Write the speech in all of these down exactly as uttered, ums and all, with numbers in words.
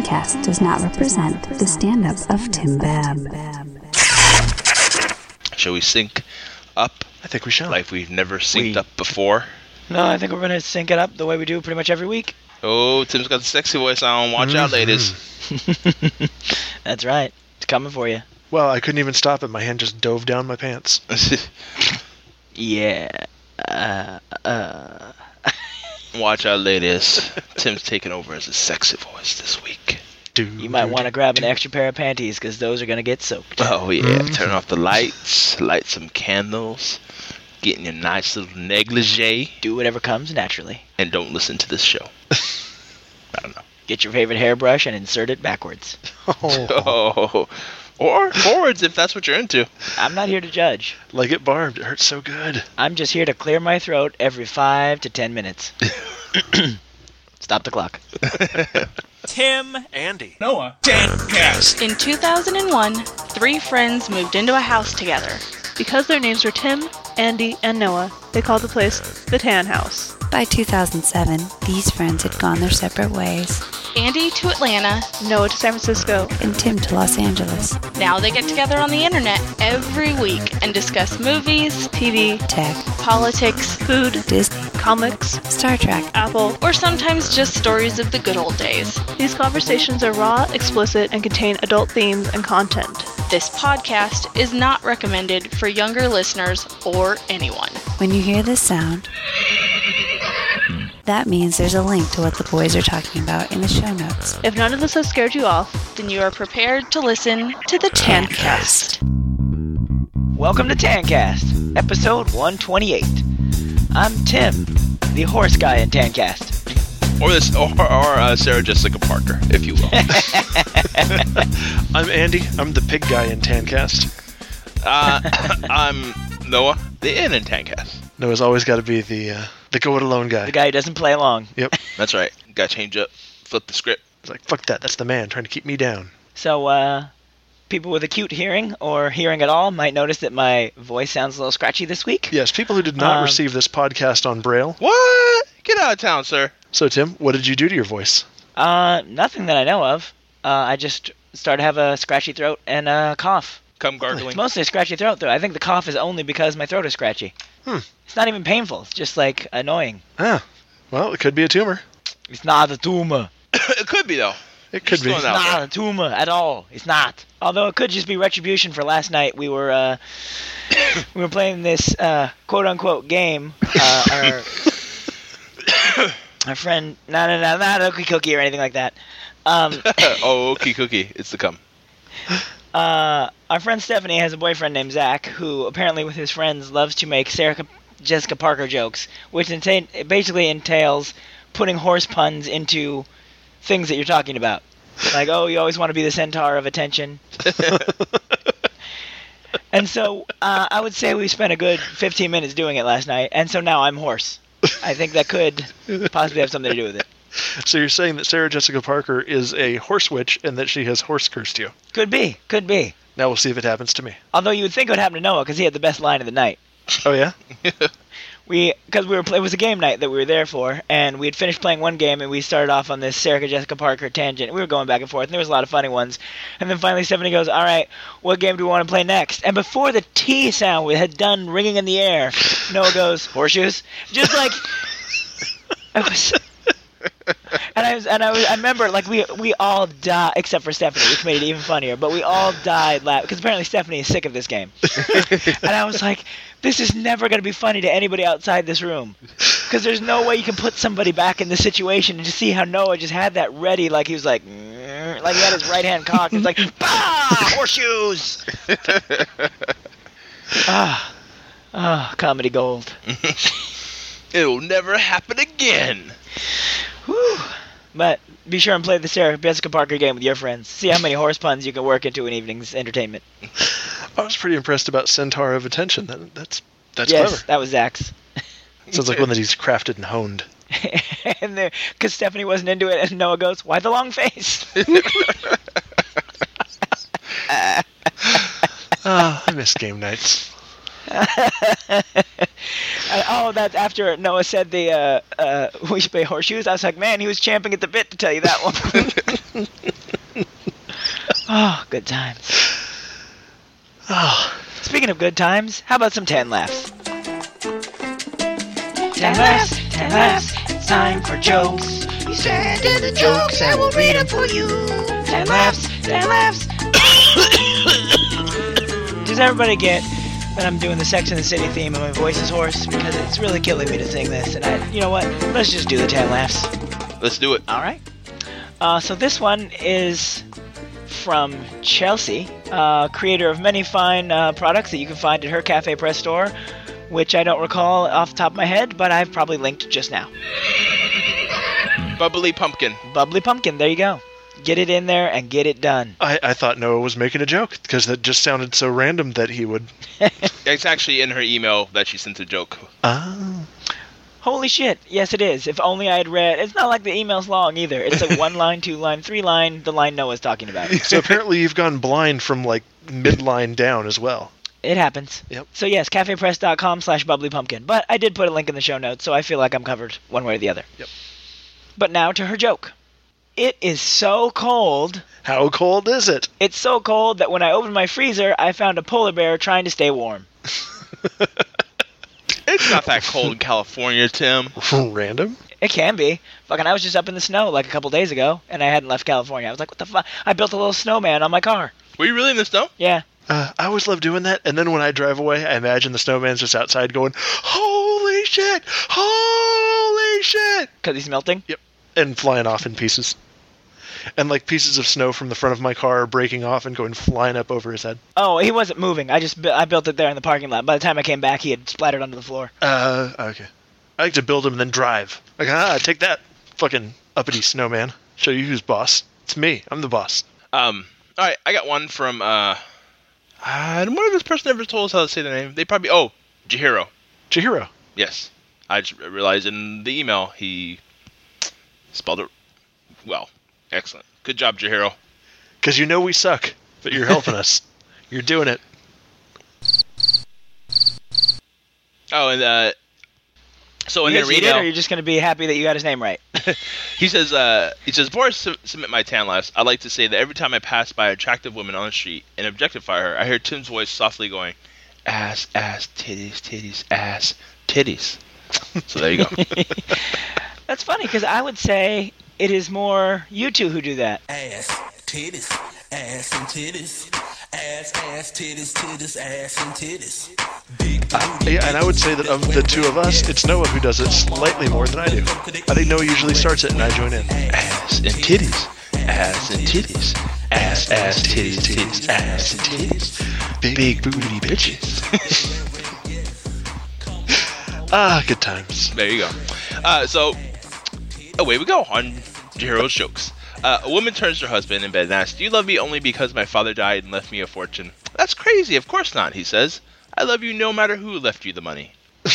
Tancast does not represent the stand-up of Tim Babb. Shall we sync up? I think we shall. Like we've never synced We- up before. No, I think we're going to sync it up the way we do pretty much every week. Oh, Tim's got the sexy voice on. Watch out, ladies. That's right. It's coming for you. Well, I couldn't even stop it. My hand just dove down my pants. Yeah. Uh, uh. Watch out, ladies. Tim's taking over as a sexy voice this week. Do, You might want to grab an extra pair of panties because those are going to get soaked. Oh, yeah. Turn off the lights. Light some candles. Get in your nice little negligee. Do whatever comes naturally. And don't listen to this show. I don't know. Get your favorite hairbrush and insert it backwards. Oh, Oh. Or forwards if that's what you're into. I'm not here to judge. like it barbed. It hurts so good. I'm just here to clear my throat every five to ten minutes. Stop the clock. Tim, Andy. Noah, Tancast. In two thousand one, three friends moved into a house together. Because their names were Tim, Andy, and Noah, they called the place the Tan House. By two thousand seven, these friends had gone their separate ways, Andy to Atlanta. Noah to San Francisco. and Tim to Los Angeles. Now they get together on the internet every week and discuss movies, T V, Tech, politics, food, Disney, comics, Star Trek. Apple. or sometimes just stories of the good old days. These conversations are raw, explicit, and contain adult themes and content. This podcast is not recommended for younger listeners or anyone. When you hear this sound, that means there's a link to what the boys are talking about in the show notes. If none of this has scared you off, Then you are prepared to listen to the Tancast. Welcome to Tancast, episode one twenty-eight. I'm Tim, the horse guy in Tancast. Or this, or, or uh, Sarah Jessica Parker, if you will. I'm Andy. I'm the pig guy in Tancast. uh, I'm Noah, the in in Tancast. Noah's always got to be the uh, the go it alone guy. The guy who doesn't play along. Yep. That's right. Got to change up, flip the script. It's like, fuck that. That's the man trying to keep me down. So, uh, people with acute hearing or hearing at all might notice that my voice sounds a little scratchy this week. Yes, people who did not Um, receive this podcast on Braille. What? Get out of town, sir. So, Tim, what did you do to your voice? Uh, nothing that I know of. Uh, I just started to have a scratchy throat and a cough. Come It's gargling. mostly a scratchy throat, though. I think the cough is only because my throat is scratchy. Hmm. It's not even painful. It's just, like, annoying. Ah, well, it could be a tumor. It's not a tumor. It could be, though. It could Just be. throwing it out Not there. a tumor at all. It's not. Although it could just be retribution for last night. We were uh, we were playing this uh, quote unquote game. Uh, our our friend, no, no, no, not Okie Cookie or anything like that. Um, Oh, okay, cookie. It's to come. uh, our friend Stephanie has a boyfriend named Zach, who apparently with his friends loves to make Sarah Jessica Parker jokes, which enta- it basically entails putting horse puns into things that you're talking about. Like, oh, you always want to be the centaur of attention. And so uh, I would say we spent a good fifteen minutes doing it last night, and so now I'm horse. I think that could possibly have something to do with it. So you're saying that Sarah Jessica Parker is a horse witch and that she has horse cursed you. Could be, could be. Now we'll see if it happens to me. Although you would think it would happen to Noah because he had the best line of the night. Oh, yeah? We, because we were, play, it was a game night that we were there for, and we had finished playing one game, and we started off on this Sarah Jessica Parker tangent. We were going back and forth, and there was a lot of funny ones. And then finally Stephanie goes, all right, what game do we want to play next? And before the T sound had done ringing in the air, Noah goes, horseshoes? Just like, I was... And I was, and I was, I remember, like, we we all died, except for Stephanie, which made it even funnier, but we all died laughing, because apparently Stephanie is sick of this game. And I was like, this is never going to be funny to anybody outside this room, because there's no way you can put somebody back in this situation and just see how Noah just had that ready, like he was like, "Mm," like he had his right hand cocked, and was like, bah, horseshoes! Ah, ah, comedy gold. It'll never happen again. Whew. But be sure and play the Sarah Jessica Parker game with your friends. See how many horse puns you can work into an evening's entertainment. I was pretty impressed about Centaur of Attention. That, that's that's yes, clever. that was Zach's. Sounds like one that he's crafted and honed. And there, because Stephanie wasn't into it, and Noah goes, "Why the long face?" Ah, I miss game nights. And, oh, that's after Noah said the uh, uh, we should play horseshoes. I was like, man, he was champing at the bit to tell you that one. Oh, good times. Oh, Speaking of good times, how about some ten laughs? Ten laughs, ten laughs, it's time for jokes. You send in the jokes and we'll read them for you. Ten laughs, ten laughs. Does everybody get that I'm doing the Sex and the City theme and my voice is hoarse? Because it's really killing me to sing this. And I, you know what? Let's just do the ten laughs. Let's do it. All right. Uh, so this one is from Chelsea, uh, creator of many fine uh, products that you can find at her Cafe Press store, which I don't recall off the top of my head, but I've probably linked just now. Bubbly pumpkin. Bubbly Pumpkin, there you go. Get it in there and get it done. I, I thought Noah was making a joke because that just sounded so random that he would. It's actually in her email that she sent a joke. Ah. Holy shit, yes it is. If only I had read. It's not like the email's long either. It's like one line, two line, three line, the line Noah's talking about. So apparently you've gone blind from like midline down as well. It happens. Yep. So yes, cafepress.com slash bubblypumpkin. But I did put a link in the show notes, so I feel like I'm covered one way or the other. Yep. But now to her joke. It is so cold. How cold is it? It's so cold that when I opened my freezer, I found a polar bear trying to stay warm. It's not that cold in California, Tim. Random? It can be. Fucking, I was just up in the snow like a couple days ago, and I hadn't left California. I was like, what the fuck? I built a little snowman on my car. Were you really in the snow? Yeah. Uh, I always love doing that, and then when I drive away, I imagine the snowman's just outside going, holy shit! Holy shit! Because he's melting? Yep. And flying off in pieces. And like pieces of snow from the front of my car are breaking off and going flying up over his head. Oh, he wasn't moving. I just bu- I built it there in the parking lot. By the time I came back, he had splattered onto the floor. Uh, okay. I like to build them and then drive. Like, ah, take that, fucking uppity snowman. Show you who's boss. It's me. I'm the boss. Um. All right, I got one from. Uh, I wonder if this person ever told us how to say their name. They probably. Oh, Jahiro. Chihiro. Yes, I just realized in the email he spelled it well. Excellent. Good job, Jahiro. Because you know we suck, but you're helping us. You're doing it. Oh, and uh, so in You their gonna read it, or email, are you just going to be happy that you got his name right? he says, uh, he says, before I su- submit my tan laughs, I'd like to say that every time I pass by an attractive woman on the street and objectify her, I hear Tim's voice softly going, ass, ass, titties, titties, ass, titties. So there you go. That's funny, because I would say it is more you two who do that. Ass, titties, ass and titties. Ass, ass, titties, titties, ass and titties. Big Uh, yeah, and I would say that of the two of us, it's Noah who does it slightly more than I do. I think Noah usually starts it and I join in. Ass and titties, ass and titties, ass, ass, titties, titties, ass and titties, big, big booty bitches. Ah, good times. There you go. Uh, so, away we go on Jahiro's jokes. Uh, a woman turns to her husband in bed and asks, do you love me only because my father died and left me a fortune? That's crazy, of course not, he says. I love you no matter who left you the money.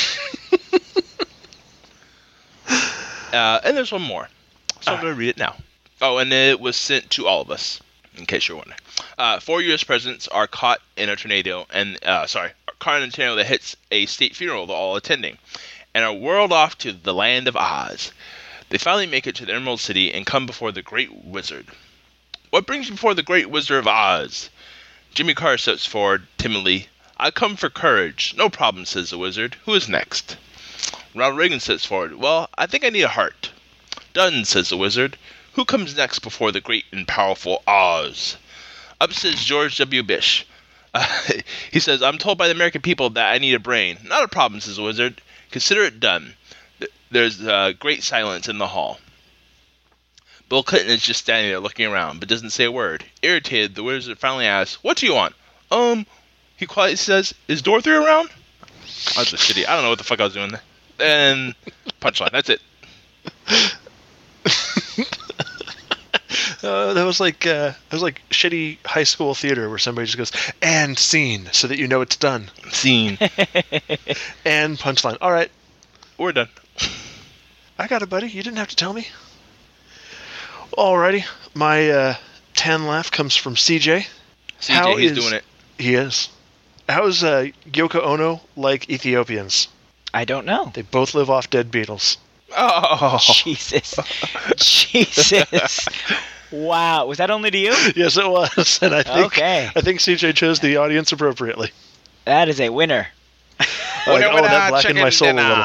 uh, and there's one more. So I'm going to read it now. Oh, and it was sent to all of us, in case you're wondering. Uh, four U S presidents are caught in a tornado, and, uh, sorry, are caught in a tornado that hits a state funeral they're all attending, and are whirled off to the land of Oz. They finally make it to the Emerald City and come before the Great Wizard. What brings you before the Great Wizard of Oz? Jimmy Carter steps forward timidly. I come for courage. No problem, says the wizard. Who is next? Ronald Reagan steps forward. Well, I think I need a heart. Done, says the wizard. Who comes next before the great and powerful Oz? Up says George W. Bush. Uh, he says, I'm told by the American people that I need a brain. Not a problem, says the wizard. Consider it done. There's uh, great silence in the hall. Bill Clinton is just standing there looking around, but doesn't say a word. Irritated, the wizard finally asks, what do you want? Um, he quietly says, is Dorothy around? That's a shitty. I don't know what the fuck I was doing there. And punchline. That's it. Uh, that was like uh, that was like shitty high school theater where somebody just goes, and scene, so that you know it's done. Scene. And punchline. All right. We're done. I got it, buddy. You didn't have to tell me. Alrighty. My uh, tan laugh comes from C J. C J, he's doing it. He is. How's uh, Yoko Ono like Ethiopians? I don't know. They both live off dead beetles. Oh. Jesus. Jesus. Wow, was that only to you? Yes, it was, and I think Okay. I think C J chose the audience appropriately. That is a winner. Like, oh, that blackened my soul a little.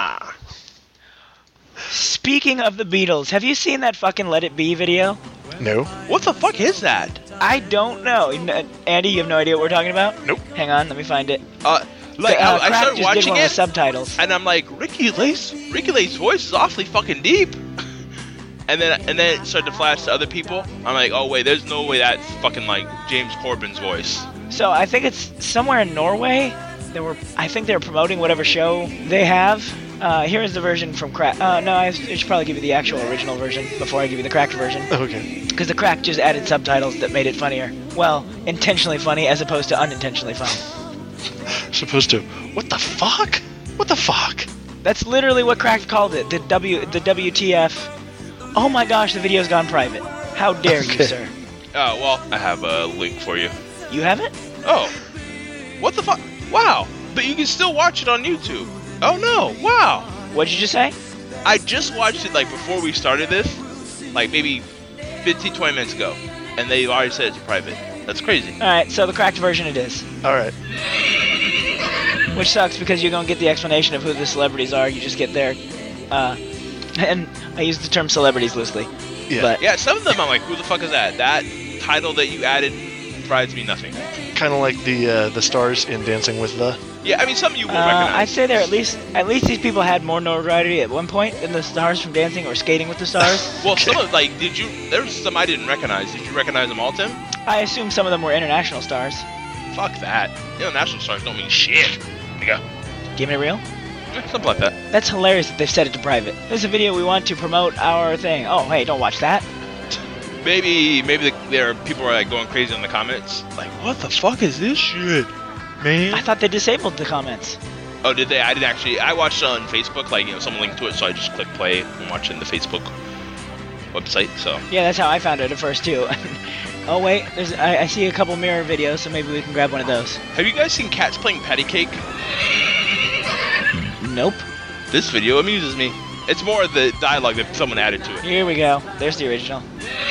Speaking of the Beatles, have you seen that fucking Let It Be video? No. What the fuck is that? I don't know. N- Andy, you have no idea what we're talking about? Nope. Hang on, let me find it. Uh, like uh, I, I Crack started just watching did one it, with subtitles. and I'm like, Ricky Lake's Ricky Lake's voice is awfully fucking deep. And then and then it started to flash to other people. I'm like, oh wait, there's no way that's fucking like James Corbin's voice. So I think it's somewhere in Norway. They were, I think they're promoting whatever show they have. Uh, here is the version from Crack. Uh, no, I, I should probably give you the actual original version before I give you the Cracked version. Okay. Because the Crack just added subtitles that made it funnier. Well, intentionally funny as opposed to unintentionally funny. Supposed to. What the fuck? What the fuck? That's literally what Cracked called it. The W, the W T F. Oh my gosh, the video's gone private. How dare you, Okay. sir? Oh well, I have a link for you. You haven't? Oh, what the fuck? Wow, but you can still watch it on YouTube. Oh no, wow. What'd you just say? I just watched it like before we started this, like maybe fifteen, twenty minutes ago, and they already said it's private. That's crazy. Alright, so the Cracked version it is. All right. Which sucks because you don't get the explanation of who the celebrities are. You just get their, uh, and I use the term celebrities loosely. Yeah. But Yeah, some of them I'm like, who the fuck is that? That title that you added provides me nothing. Kind of like the uh, the stars in Dancing with the. Yeah, I mean some you will uh, I'd recognize. say there at least at least these people had more notoriety at one point than the stars from Dancing or Skating with the Stars. Well, some of like, did you? There's some I didn't recognize. Did you recognize them all, Tim? I assume some of them were international stars. Fuck that. International stars don't mean shit. Nigga. Give me real. Eh, Something like that. That's hilarious that they've set it to private. This is a video we want to promote our thing. Oh, hey, don't watch that. Maybe, maybe the, there are people are like going crazy in the comments. Like, what the fuck is this shit, man? I thought they disabled the comments. Oh, did they? I didn't actually. I watched on Facebook, like, you know, someone linked to it, so I just clicked play and watched it in the Facebook website. So Yeah, that's how I found it at first too. Oh wait, there's I, I see a couple mirror videos, so maybe we can grab one of those. have you guys seen cats playing patty cake? Nope. This video amuses me. It's more of the dialogue that someone added to it. Here we go. There's the original.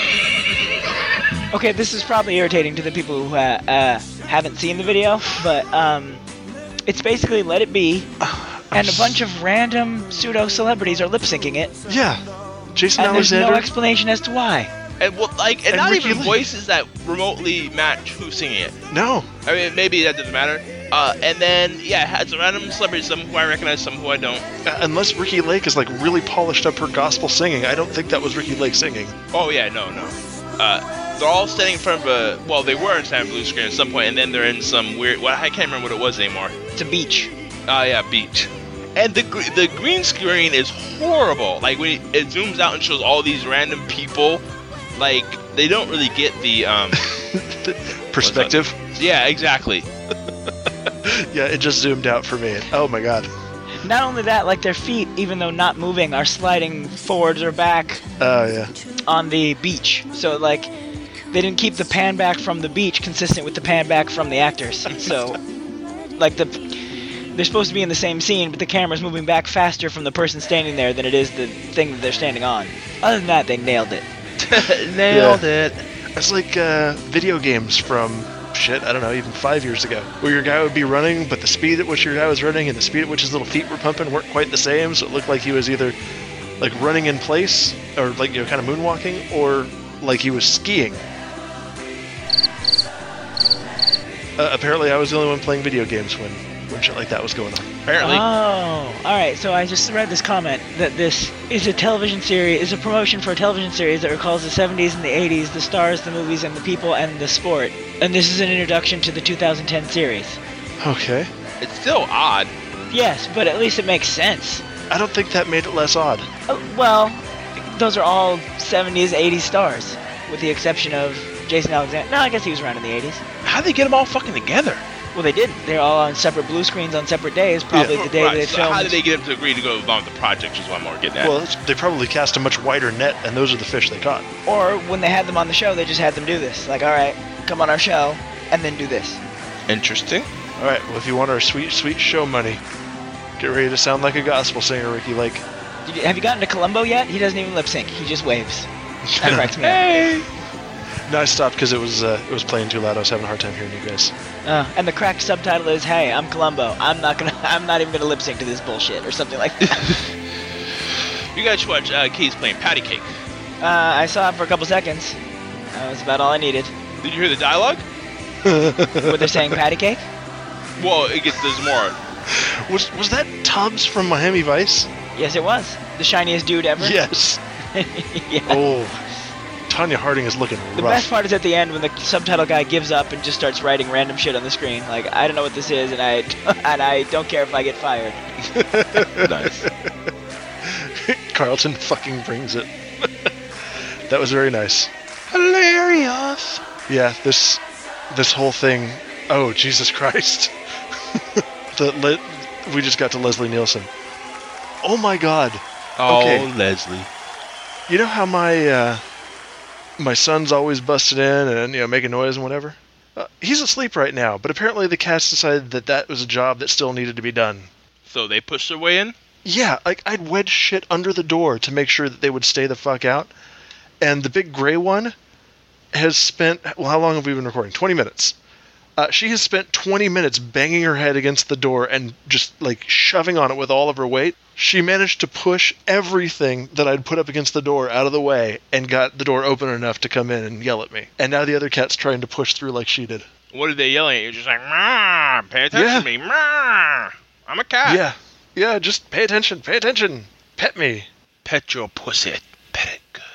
Okay, this is probably irritating to the people who uh, uh, haven't seen the video, but um, it's basically Let It Be, and a bunch of random pseudo celebrities are lip syncing it, Yeah. Jason and there's Alexander. no explanation as to why. And well, like, and, And not Ricky even Lake. voices that remotely match who's singing it. no. I mean, maybe that doesn't matter. Uh, and then, yeah, it has random celebrities, some who I recognize, some who I don't. Uh, unless Ricky Lake is like really polished up her gospel singing, I don't think that was Ricky Lake singing. Oh, yeah, no, no. Uh, they're all standing in front of a, well, they were in front of a blue screen at some point, and then they're in some weird, well, I can't remember what it was anymore. It's a beach. Oh, yeah, beach. And the gr- the green screen is horrible. Like, when it zooms out and shows all these random people, like, they don't really get the, um... Perspective. yeah, exactly. Yeah, it just zoomed out for me. Oh my god. Not only that, like their feet, even though not moving, are sliding forwards or back Oh yeah. on the beach. So like, they didn't keep the pan back from the beach consistent with the pan back from the actors. So, like the, they're supposed to be in the same scene, but the camera's moving back faster from the person standing there than it is the thing that they're standing on. Other than that, they nailed it. Nailed Yeah. it. It's like uh, video games from shit, I don't know, even five years ago, where your guy would be running, but the speed at which your guy was running and the speed at which his little feet were pumping weren't quite the same. So it looked like he was either like running in place, or like, you know, kind of moonwalking, or like he was skiing. Uh, apparently, I was the only one playing video games when when shit like that was going on. Apparently. Oh, all right. So I just read this comment that this is a television series, is a promotion for a television series that recalls the seventies and the eighties, the stars, the movies, and the people, and the sport. And this is an introduction to the two thousand ten series. Okay. It's still odd. Yes, but at least it makes sense. I don't think that made it less odd. Uh, well, those are all seventies, eighties stars, with the exception of Jason Alexander. No, I guess he was around in the eighties. How'd they get them all fucking together? Well, they didn't. They're all on separate blue screens on separate days. Probably Yeah. the day right, they so filmed. how did they get them to agree to go along with the project, is what I'm more getting at. Well, it's- they probably cast a much wider net, and those are the fish they caught. Or when they had them on the show, they just had them do this. Like, all right, come on our show, and then do this. Interesting. All right, well, if you want our sweet, sweet show money, get ready to sound like a gospel singer, Ricky Lake. Did you, have you gotten to Columbo yet? He doesn't even lip sync. He just waves. That cracks me up. Hey! No, I stopped because it was uh, it was playing too loud. I was having a hard time hearing you guys. Uh, and the cracked subtitle is, "Hey, I'm Columbo. I'm not gonna. I'm not even gonna lip sync to this bullshit," or something like that. You guys should watch uh, Keys playing Patty Cake. uh, I saw it for a couple seconds. That was about all I needed. Did you hear the dialogue? Were they saying patty cake? Well, it gets there's more. Was was that Tubbs from Miami Vice? Yes, it was. The shiniest dude ever. Yes. Yeah. Oh, Tanya Harding is looking The rough. best part is at the end when the subtitle guy gives up and just starts writing random shit on the screen. Like, I don't know what this is, and I and I don't care if I get fired. Nice. Carlton fucking brings it. That was very nice. Hilarious. Yeah, this this whole thing. Oh, Jesus Christ. the le- we just got to Leslie Nielsen. Oh my God. Oh, Okay. Leslie. You know how my uh, my son's always busted in and you know making noise and whatever? Uh, he's asleep right now, but apparently the cats decided that that was a job that still needed to be done. So they pushed their way in? Yeah, like I'd wedge shit under the door to make sure that they would stay the fuck out. And the big gray one has spent, well, how long have we been recording? twenty minutes. Uh, she has spent twenty minutes banging her head against the door and just like shoving on it with all of her weight. She managed to push everything that I'd put up against the door out of the way and got the door open enough to come in and yell at me. And now the other cat's trying to push through like she did. What are they yelling at you? Just like, "Mah, pay attention Yeah. to me. Mah, I'm a cat." Yeah, yeah, just pay attention, pay attention. Pet me. Pet your pussy. Pet it good.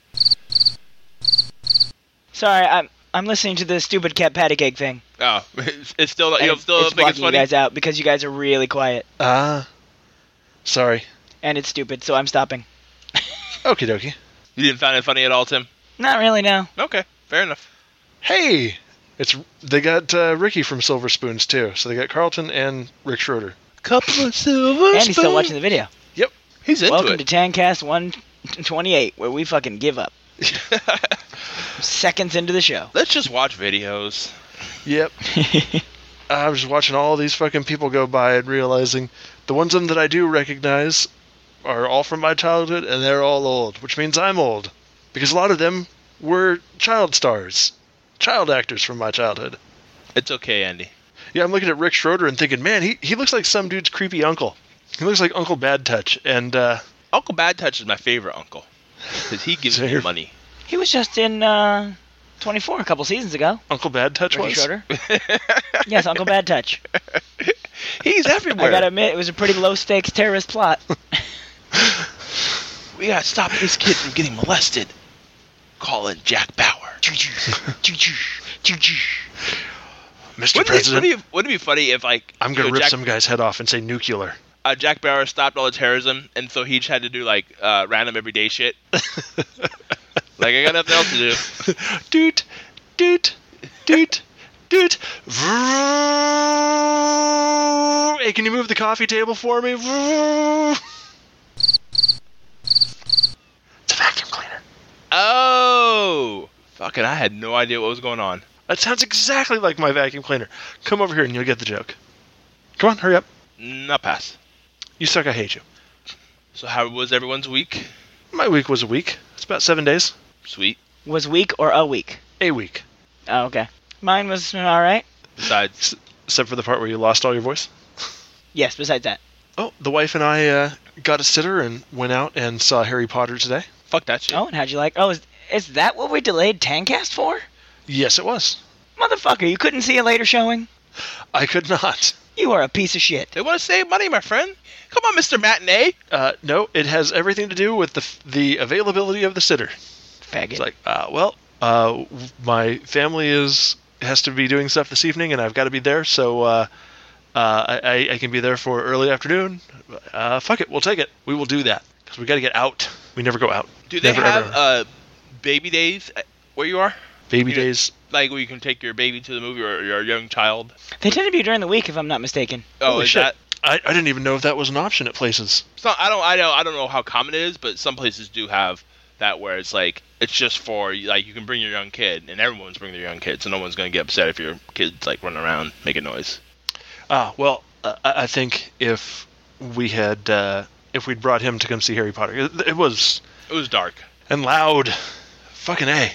Sorry, I'm I'm listening to the stupid cat patty cake thing. Oh, it's it's still, And you still it's think it's blocking you funny? guys out because you guys are really quiet. Ah, sorry. And it's stupid, so I'm stopping. Okie dokie. You didn't find it funny at all, Tim? Not really, no. Okay, fair enough. Hey, it's they got uh, Ricky from Silver Spoons too. So they got Carlton and Rick Schroeder. Couple of silver And he's still watching the video. Yep. He's into Welcome it. to Tancast one twenty-eight, where we fucking give up. Seconds into the show. Let's just watch videos. Yep. I was watching all these fucking people go by and realizing the ones of them that I do recognize are all from my childhood and they're all old, which means I'm old. Because a lot of them were child stars, child actors from my childhood. It's okay, Andy. Yeah, I'm looking at Rick Schroeder and thinking, man, he, he looks like some dude's creepy uncle. He looks like Uncle Bad Touch. And, uh... Uncle Bad Touch is my favorite uncle. Because he gives me Same. money. He was just in uh, twenty-four a couple seasons ago. Uncle Bad Touch Ricky was? Schroeder. Yes, Uncle Bad Touch. He's everywhere. I gotta admit, it was a pretty low-stakes terrorist plot. We gotta stop this kid from getting molested. Calling Jack Bauer. Mister Wouldn't it, President, wouldn't, it, wouldn't it be funny if, like, I'm you gonna know, rip Jack, some guy's head off and say nuclear. uh, Jack Bauer stopped all the terrorism, and so he just had to do, like, uh, random everyday shit. Like, I got nothing else to do. Doot, doot, doot, doot. Hey, can you move the coffee table for me? It's a vacuum cleaner. Oh! Fucking, I had no idea what was going on. That sounds exactly like my vacuum cleaner. Come over here and you'll get the joke. Come on, hurry up. Not pass. You suck, I hate you. So how was everyone's week? My week was a week. It's about seven days. Sweet. Was week or a week? A week. Oh, okay. Mine was alright. Besides, Except for the part where you lost all your voice. Yes, besides that. Oh, the wife and I uh, got a sitter and went out and saw Harry Potter today. fuck that shit. Oh, and how'd you like... Oh, is, is that what we delayed Tancast for? Yes, it was. Motherfucker, you couldn't see a later showing? I could not. You are a piece of shit. They want to save money, my friend. Come on, Mister Matinee. Uh, no, it has everything to do with the the availability of the sitter. Faggot. It's like, uh, well, uh, my family is has to be doing stuff this evening, and I've got to be there, so uh, uh, I, I can be there for early afternoon. Uh, fuck it, we'll take it. We will do that because we got to get out. We never go out. Do they Never, have ever. uh, baby days at- where you are? Baby you know- days? Like where you can take your baby to the movie or your young child? They tend to be during the week, if I'm not mistaken. Oh, Holy is shit. that? I, I didn't even know if that was an option at places. So I don't. I don't. I don't know how common it is, but some places do have that where it's like it's just for like you can bring your young kid, and everyone's bringing their young kid, so no one's gonna get upset if your kid's like running around making noise. Ah, well, uh, I I think if we had uh, if we'd brought him to come see Harry Potter, it, it was It was dark. and loud. Fucking A.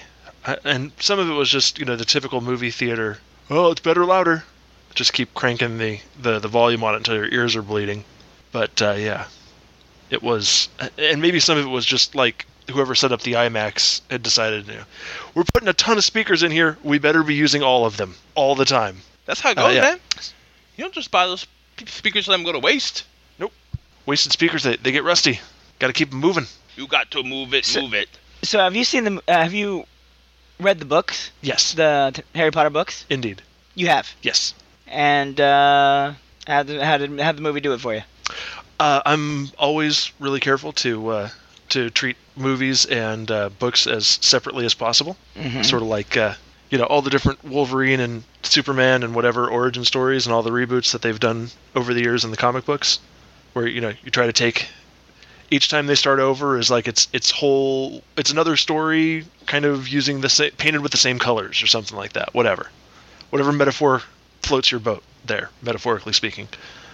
I, and some of it was just, you know, the typical movie theater, oh, it's better louder. Just keep cranking the, the, the volume on it until your ears are bleeding. But, uh, yeah, it was, and maybe some of it was just like whoever set up the IMAX had decided, you know, we're putting a ton of speakers in here, we better be using all of them, all the time. That's how it Uh, goes, yeah. man. You don't just buy those speakers and let them go to waste. Nope. Wasted speakers, they, they get rusty. Got to keep them moving. You got to move it, So- move it. So have you seen the? Uh, have you read the books? Yes, The t- Harry Potter books? indeed. You have. Yes. And uh, how did how did how did the movie do it for you? Uh, I'm always really careful to uh, to treat movies and uh, books as separately as possible. Mm-hmm. Sort of like, uh, you know, all the different Wolverine and Superman and whatever origin stories and all the reboots that they've done over the years in the comic books, where, you know, you try to take each time they start over is like it's it's whole it's another story, kind of using the same, painted with the same colors or something like that. Whatever, whatever metaphor floats your boat there, metaphorically speaking.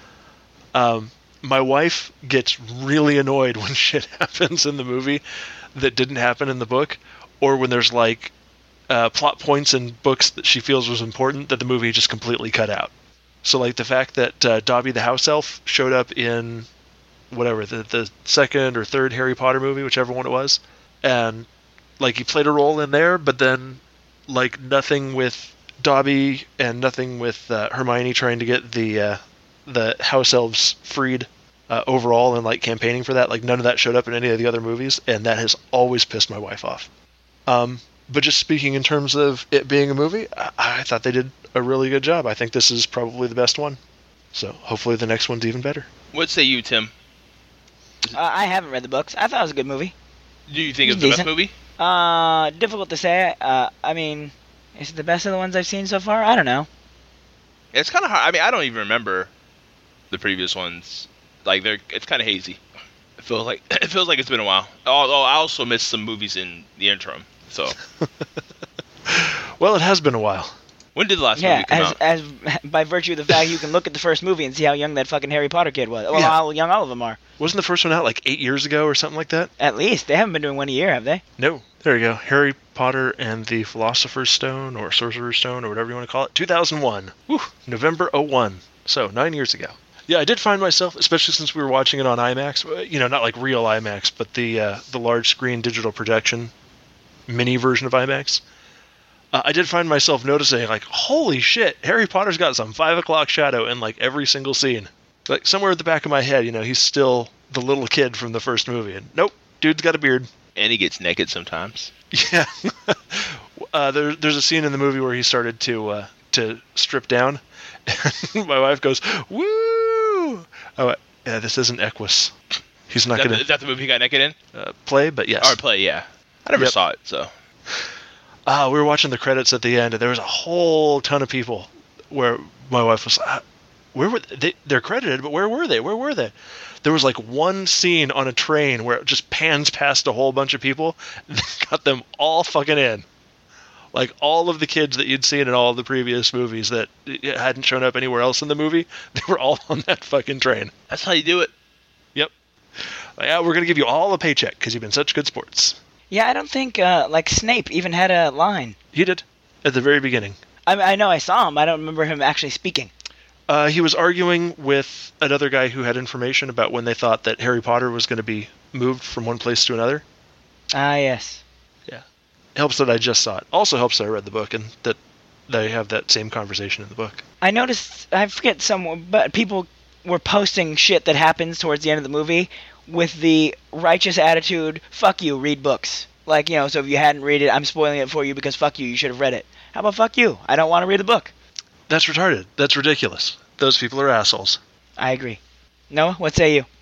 Um, my wife gets really annoyed when shit happens in the movie that didn't happen in the book, or when there's like uh, plot points in books that she feels was important that the movie just completely cut out. So like the fact that uh, Dobby the house elf showed up in whatever, the, the second or third Harry Potter movie, whichever one it was, and like he played a role in there, but then like nothing with Dobby and nothing with uh, Hermione trying to get the uh, the house elves freed uh, overall and like campaigning for that. Like none of that showed up in any of the other movies, and that has always pissed my wife off. Um, but just speaking in terms of it being a movie, I, I thought they did a really good job. I think this is probably the best one. So hopefully the next one's even better. What say you, Tim? Uh, I haven't read the books. I thought it was a good movie. Do you think it's It's the best decent. movie? Uh, difficult to say. Uh, I mean, is it the best of the ones I've seen so far? I don't know. It's kind of hard. I mean, I don't even remember the previous ones. Like they're, it's kind of hazy. It feels like it feels like it's been a while. Although I also missed some movies in the interim. So Well, it has been a while. when did the last Yeah, movie come as out? as by virtue of the fact you can look at the first movie and see how young that fucking Harry Potter kid was. Well, Yeah. how young all of them are. Wasn't the first one out like eight years ago or something like that? At least they haven't been doing one a year, have they? No. There you go. Harry Potter and the Philosopher's Stone, or Sorcerer's Stone, or whatever you want to call it. two thousand one. Woo! November oh one. So, nine years ago. Yeah, I did find myself, especially since we were watching it on IMAX, uh, you know, not like real IMAX, but the uh, the large screen digital projection mini version of IMAX. Uh, I did find myself noticing, like, holy shit, Harry Potter's got some five o'clock shadow in, like, every single scene. Like, somewhere at the back of my head, you know, he's still the little kid from the first movie. And nope, dude's got a beard. And he gets naked sometimes. Yeah. uh, there, there's a scene in the movie where he started to uh, to strip down. And my wife goes, woo! I went, yeah, this isn't Equus. He's not Is that, going the, is that the movie he got naked in? to uh, play, but yes. Or play, yeah. I never Yep. saw it, so. Uh, we were watching the credits at the end, and there was a whole ton of people where my wife was, uh, where were they? They're credited, but where were they? Where were they? There was like one scene on a train where it just pans past a whole bunch of people and got them all fucking in. Like all of the kids that you'd seen in all of the previous movies that hadn't shown up anywhere else in the movie, they were all on that fucking train. That's how you do it. Yep. Like, yeah, we're going to give you all a paycheck because you've been such good sports. Yeah, I don't think uh, like Snape even had a line. He did at the very beginning. I I know I saw him. I don't remember him actually speaking. Uh, he was arguing with another guy who had information about when they thought that Harry Potter was going to be moved from one place to another. Ah, yes. Yeah. Helps that I just saw it. Also helps that I read the book and that they have that same conversation in the book. I noticed, I forget someone, but people were posting shit that happens towards the end of the movie with the righteous attitude, fuck you, read books. Like, you know, so if you hadn't read it, I'm spoiling it for you because fuck you, you should have read it. How about fuck you? I don't want to read the book. That's retarded. That's ridiculous. Those people are assholes. I agree. Noah, what say you?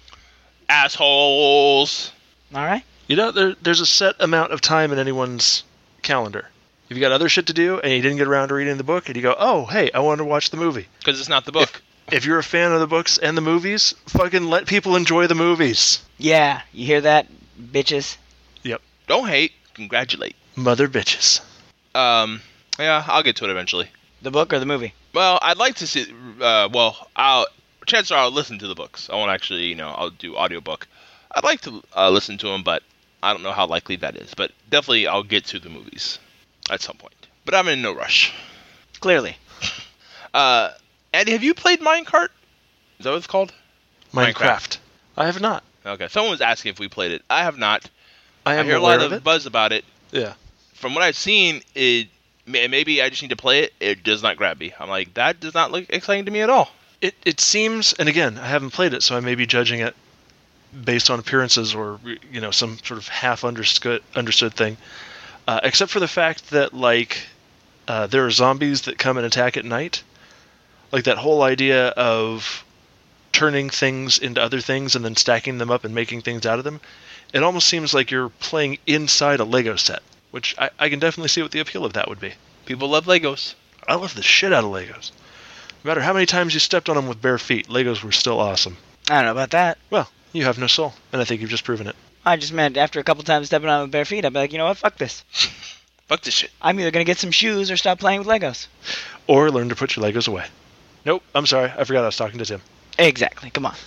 Assholes. All right. You know, there, there's a set amount of time in anyone's calendar. If you got other shit to do and you didn't get around to reading the book, and you go, oh, hey, I want to watch the movie. Because it's not the book. If, if you're a fan of the books and the movies, fucking let people enjoy the movies. Yeah, you hear that, bitches? Yep. Don't hate. Congratulate. Mother bitches. Um, yeah, I'll get to it eventually. The book or the movie? Well, I'd like to see. Uh, well, I'll. Chances are I'll listen to the books. I won't actually, you know, I'll do audiobook. I'd like to uh, listen to them, but I don't know how likely that is. But definitely, I'll get to the movies. at some point. But I'm in no rush. Clearly. Uh, Andy, have you played Minecart? Is that what it's called? Minecraft. Minecraft. I have not. Okay, someone was asking if we played it. I have not. I am I hear a aware lot of of it. buzz about it. Yeah. From what I've seen, it may- maybe I just need to play it. It does not grab me. I'm like, that does not look exciting to me at all. It it seems, and again, I haven't played it, so I may be judging it based on appearances or, you know, some sort of half understood understood thing. Uh, except for the fact that, like, uh, there are zombies that come and attack at night. Like that whole idea of turning things into other things and then stacking them up and making things out of them. It almost seems like you're playing inside a Lego set, which I, I can definitely see what the appeal of that would be. People love Legos. I love the shit out of Legos. No matter how many times you stepped on them with bare feet, Legos were still awesome. I don't know about that. Well, you have no soul, and I think you've just proven it. I just meant after a couple times stepping on with bare feet, I'd be like, you know what? Fuck this. Fuck this shit. I'm either going to get some shoes or stop playing with Legos. Or learn to put your Legos away. Nope, I'm sorry. I forgot I was talking to Tim. Exactly. Come on.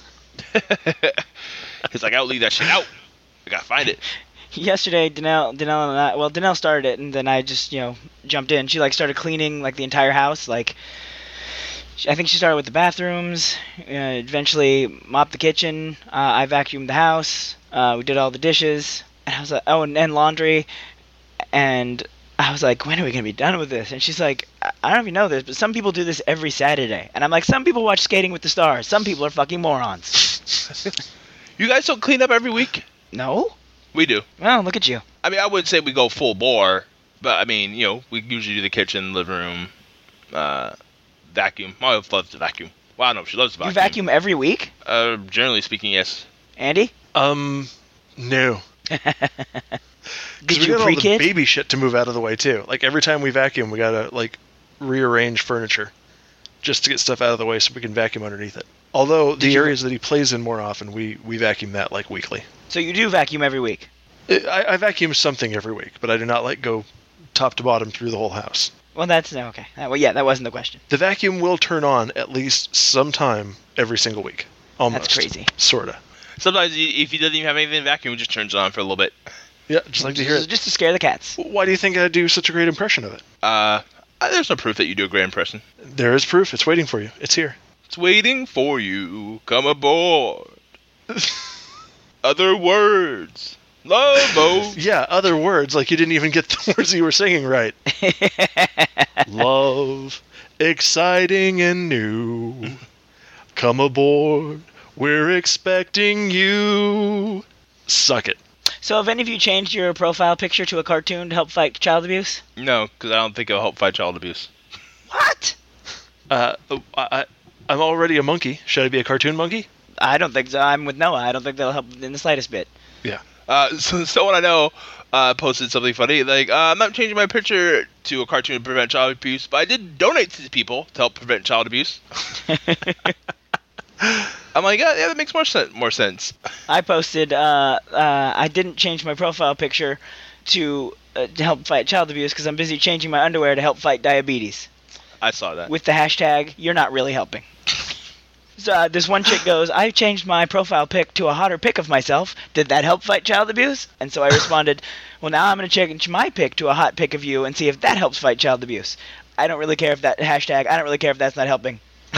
He's like, I'll leave that shit out. I gotta find it. Yesterday, Danelle, Danelle and I, well, Danelle started it, and then I just, you know, jumped in. She, like, started cleaning, like, the entire house. Like, she, I think she started with the bathrooms, uh, eventually mopped the kitchen. Uh, I vacuumed the house. Uh, we did all the dishes. And I was like, oh, and, and laundry. And I was like, when are we going to be done with this? And she's like, I, I don't know if you know this, but some people do this every Saturday. And I'm like, some people watch Skating with the Stars. Some people are fucking morons. You guys don't clean up every week? No? We do. Well, look at you. I mean, I wouldn't say we go full bore, but I mean, you know, we usually do the kitchen, living room, uh, vacuum. My wife loves to vacuum. Well, I don't know if she loves to You vacuum. vacuum every week? Uh, generally speaking, yes. Andy? Um, no. Did we you got all the pre-kid? baby shit to move out of the way, too. Like, every time we vacuum, we gotta, like, rearrange furniture just to get stuff out of the way so we can vacuum underneath it. Although, the you- areas that he plays in more often, we, we vacuum that, like, weekly. So you do vacuum every week? I, I vacuum something every week, but I do not, like, go top to bottom through the whole house. Well, that's okay. Uh, well, yeah, that wasn't the question. The vacuum will turn on at least sometime every single week. Almost. That's crazy. Uh, Sorta. Sometimes he, if he doesn't even have anything to vacuum, he just turns it on for a little bit. Yeah, just like to hear Just, it. just to scare the cats. Why do you think I do such a great impression of it? Uh, there's no proof that you do a great impression. There is proof. It's waiting for you. It's here. It's waiting for you. Come aboard. Other words. Love boat. Yeah, other words, like you didn't even get the words you were singing right. Love, exciting and new. Come aboard. We're expecting you. Suck it. So have any of you changed your profile picture to a cartoon to help fight child abuse? No, because I don't think it'll help fight child abuse. What? Uh, I, I, I'm already a monkey. Should I be a cartoon monkey? I don't think so. I'm with Noah. I don't think that'll help in the slightest bit. Yeah. Uh, so someone I know uh, posted something funny, like, uh, I'm not changing my picture to a cartoon to prevent child abuse, but I did donate to people to help prevent child abuse. I'm like, yeah, yeah, that makes more sense. More sense. I posted, uh, uh, I didn't change my profile picture to, uh, to help fight child abuse because I'm busy changing my underwear to help fight diabetes. I saw that. With the hashtag, you're not really helping. So uh, this one chick goes, I changed my profile pic to a hotter pic of myself. Did that help fight child abuse? And so I responded, well, now I'm going to change my pic to a hot pic of you and see if that helps fight child abuse. I don't really care if that hashtag, I don't really care if that's not helping.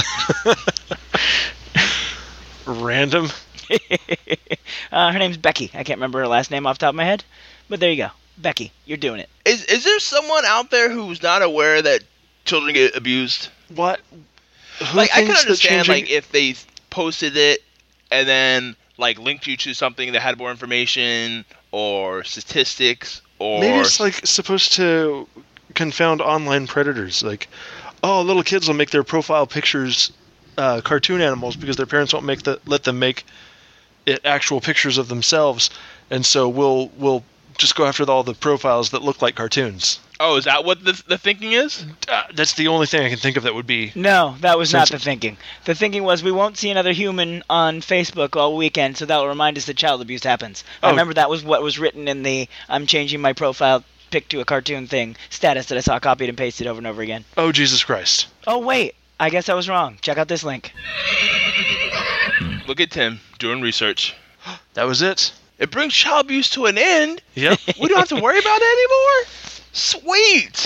Random. uh, her name's Becky. I can't remember her last name off the top of my head. But there you go. Becky, you're doing it. Is is there someone out there who's not aware that children get abused? What? Who Like, I can thinks that understand, changing- like, if they posted it and then, like, linked you to something that had more information or statistics or... Maybe it's, like, supposed to confound online predators. Like, oh, little kids will make their profile pictures uh, cartoon animals because their parents won't make the let them make it actual pictures of themselves, and so we'll we'll just go after all the profiles that look like cartoons. Oh, is that what the the thinking is? Uh, that's the only thing I can think of that would be... No, that was not Since- the thinking. The thinking was we won't see another human on Facebook all weekend, so that will remind us that child abuse happens. I Oh. remember that was what was written in the I'm changing my profile pic to a cartoon thing status that I saw copied and pasted over and over again. Oh, Jesus Christ. Oh, wait. I guess I was wrong. Check out this link. Look at Tim doing research. That was it? It brings child abuse to an end. Yep. We don't have to worry about it anymore. Sweet.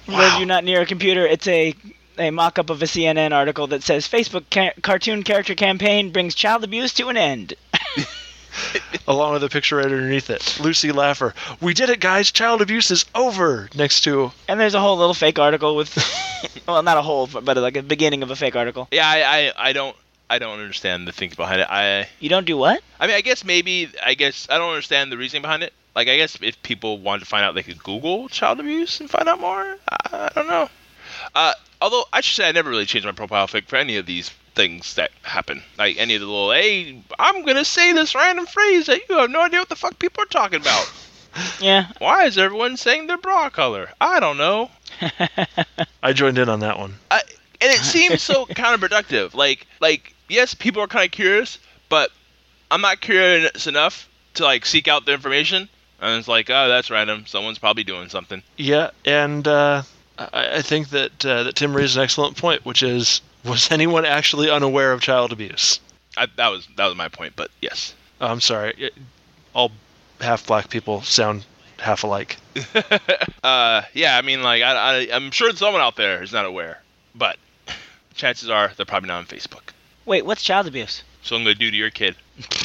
For those of you not near a computer, it's a a mock-up of a C N N article that says Facebook ca- cartoon character campaign brings child abuse to an end. Along with a picture right underneath it. Lucy Laffer. We did it, guys. Child abuse is over. Next to... And there's a whole little fake article with... well, not a whole, but like a beginning of a fake article. Yeah, I, I, I don't I don't understand the things behind it. I You don't do what? I mean, I guess maybe, I guess, I don't understand the reasoning behind it. Like, I guess if people wanted to find out, they could Google child abuse and find out more. I, I don't know. Uh, although, I should say I never really changed my profile pic for any of these things that happen. Like, any of the little, hey, I'm going to say this random phrase that you have no idea what the fuck people are talking about. Yeah. Why is everyone saying their bra color? I don't know. I joined in on that one. I, and it seems so counterproductive. Like, like yes, people are kind of curious, but I'm not curious enough to, like, seek out the information. And it's like, oh, that's random. Someone's probably doing something. Yeah, and uh, I, I think that uh, that Tim raised an excellent point, which is, was anyone actually unaware of child abuse? I, that was that was my point, but yes. Oh, I'm sorry. All half-black people sound half alike. uh, yeah, I mean, like, I, I, I'm sure someone out there is not aware, but chances are they're probably not on Facebook. Wait, what's child abuse? So I'm going to do to your kid.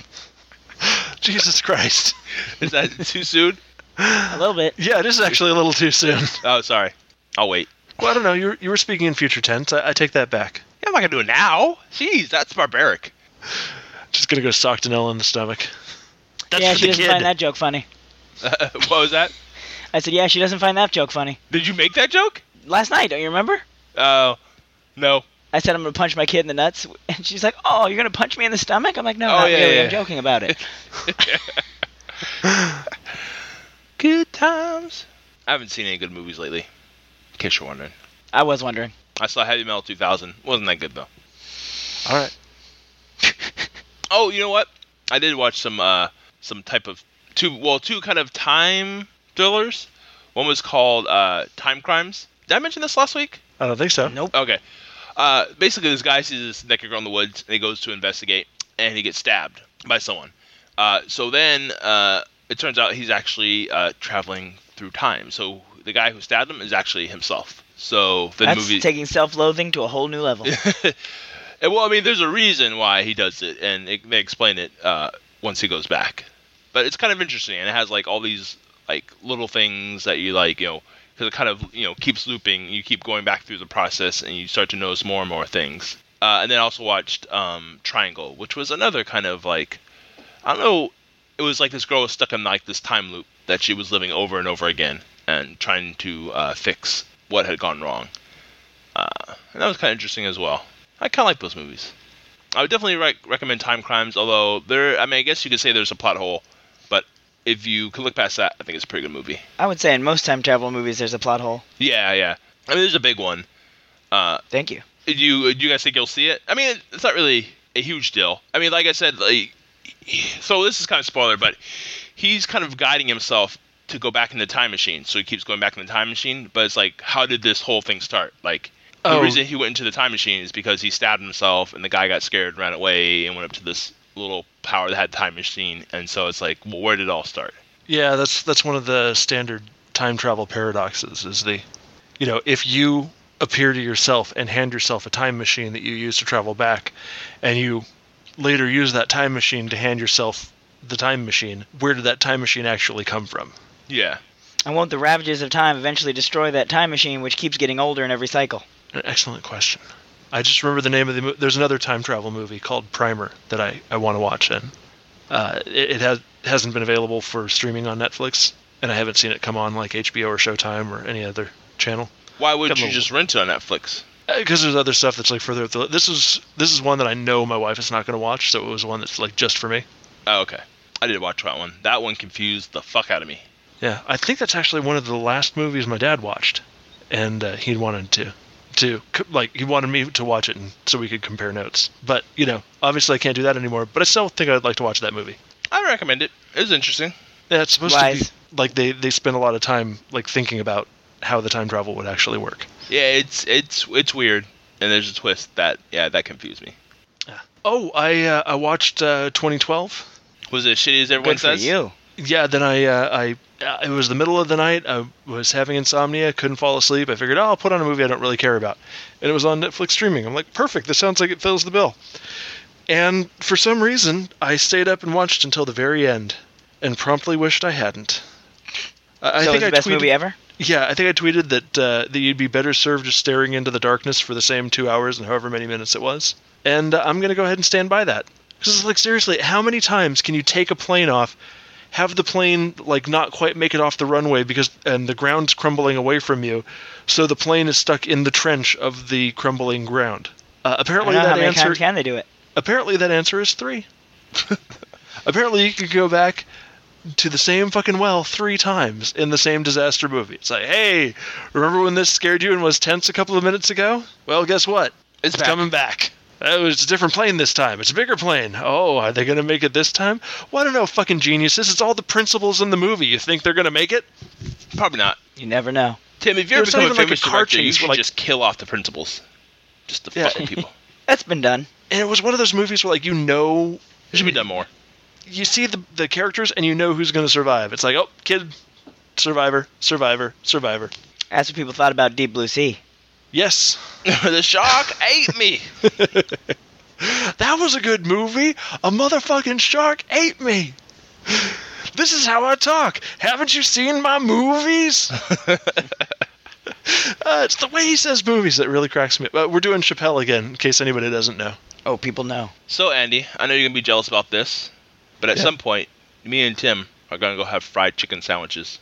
Jesus Christ. Is that too soon? A little bit. Yeah, it is actually a little too soon. Oh, sorry. I'll wait. Well, I don't know. You were, you were speaking in future tense. I, I take that back. Yeah, I'm not going to do it now. Jeez, that's barbaric. Just going to go sock Danella in the stomach. That's yeah, for she the doesn't kid. find that joke funny. Uh, what was that? I said, yeah, she doesn't find that joke funny. Did you make that joke? Last night, don't you remember? Oh, uh, no. I said I'm going to punch my kid in the nuts, and she's like, oh, you're going to punch me in the stomach? I'm like, no, Oh, not yeah, really. yeah. I'm joking about it. Good times. I haven't seen any good movies lately, in case you're wondering. I was wondering. I saw Heavy Metal two thousand. Wasn't that good, though. All right. Oh, you know what? I did watch some uh, some type of two, well, two kind of time thrillers. One was called uh, Time Crimes. Did I mention this last week? I don't think so. Nope. Okay. Uh, basically, this guy sees this naked girl in the woods, and he goes to investigate, and he gets stabbed by someone. Uh, so then uh, it turns out he's actually uh, traveling through time. So the guy who stabbed him is actually himself. So the That's movie taking self-loathing to a whole new level. And, well, I mean, there's a reason why he does it, and it, they explain it uh, once he goes back. But it's kind of interesting, and it has like all these like little things that you like, you know, because it kind of, you know, keeps looping. You keep going back through the process, and you start to notice more and more things. Uh, and then I also watched um, Triangle, which was another kind of like, I don't know, it was like this girl was stuck in like this time loop that she was living over and over again and trying to uh, fix what had gone wrong. Uh, and that was kind of interesting as well. I kind of like those movies. I would definitely rec- recommend Time Crimes, although there, I mean, I guess you could say there's a plot hole, but if you can look past that, I think it's a pretty good movie. I would say in most time travel movies there's a plot hole. Yeah, yeah. I mean, there's a big one. Uh, Thank you. do you, do you guys think you'll see it? I mean, it's not really a huge deal. I mean, like I said, like, so this is kind of spoiler, but he's kind of guiding himself to go back in the time machine, so he keeps going back in the time machine, but it's like, how did this whole thing start? Like, the Oh. reason he went into the time machine is because he stabbed himself, and the guy got scared, ran away, and went up to this little power that had time machine. And so it's like, well, where did it all start? Yeah, that's that's one of the standard time travel paradoxes. Is the, you know, if you appear to yourself and hand yourself a time machine that you use to travel back, and you later use that time machine to hand yourself the time machine, where did that time machine actually come from? Yeah. And won't the ravages of time eventually destroy that time machine, which keeps getting older in every cycle? An excellent question. I just remember the name of the movie. There's another time travel movie called Primer that I, I want to watch, and uh, it, it has, hasn't been available for streaming on Netflix, and I haven't seen it come on like H B O or Showtime or any other channel. Why wouldn't Got a you little- just rent it on Netflix? Because there's other stuff that's like further up the This is this is one that I know my wife is not going to watch, so it was one that's like just for me. Oh, okay. I did watch that one. That one confused the fuck out of me. Yeah, I think that's actually one of the last movies my dad watched, and uh, he wanted to, to like he wanted me to watch it, and so we could compare notes. But you know, obviously I can't do that anymore. But I still think I'd like to watch that movie. I recommend it. It was interesting. Yeah, it's supposed Wise. to be like they they spend a lot of time like thinking about how the time travel would actually work. Yeah, it's it's it's weird, and there's a twist that yeah that confused me. Oh, I uh, I watched uh, twenty twelve. Was it as shitty as everyone Good for says? you. yeah, then I, uh, I, uh, it was the middle of the night. I was having insomnia, couldn't fall asleep. I figured, oh, I'll put on a movie I don't really care about. And it was on Netflix streaming. I'm like, perfect. This sounds like it fills the bill. And for some reason, I stayed up and watched until the very end, and promptly wished I hadn't. Uh, I so think it's the I best tweeted, movie ever? Yeah, I think I tweeted that uh, that you'd be better served just staring into the darkness for the same two hours and however many minutes it was. And uh, I'm going to go ahead and stand by that. Because, like, seriously, how many times can you take a plane off, have the plane, like, not quite make it off the runway because and the ground's crumbling away from you, so the plane is stuck in the trench of the crumbling ground? Uh, apparently, I don't know, that how many answer. times can they do it? Apparently, that answer is three. Apparently, you could go back to the same fucking well three times in the same disaster movie. It's like, hey, remember when this scared you and was tense a couple of minutes ago? Well, guess what? It's back. coming back. Oh, it's a different plane this time. It's a bigger plane. Oh, are they going to make it this time? Well, I don't know, fucking geniuses. It's all the principles in the movie. You think they're going to make it? Probably not. You never know. Tim, if you're It's not become a even like a famous car director, you chase should where, like- just kill off the principals. Just to Yeah. fuck with people. That's been done. And it was one of those movies where, like, you know... It should be done more. You see the the characters and you know who's going to survive. It's like, oh, kid, survivor, survivor, survivor. That's what people thought about Deep Blue Sea. Yes. The shark ate me. That was a good movie. A motherfucking shark ate me. This is how I talk. Haven't you seen my movies? uh, it's the way he says movies that really cracks me up. Uh, we're doing Chappelle again, in case anybody doesn't know. Oh, people know. So, Andy, I know you're going to be jealous about this, but at Yeah. some point, me and Tim are going to go have fried chicken sandwiches.